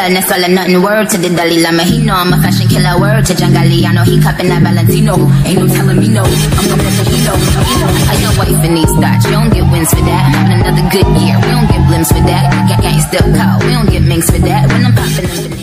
realness, all or nothing. Word to the Dalai Lama, he know I'm a fashion killer. Word to Jangali, I know he cupping that Valentino. Ain't no telling me no, I'm gonna let he know. I your wife in these thoughts, you don't get wins for that. But another good year, we don't get blimps for that. Gang still call, we don't get minks for that. When I'm popping them.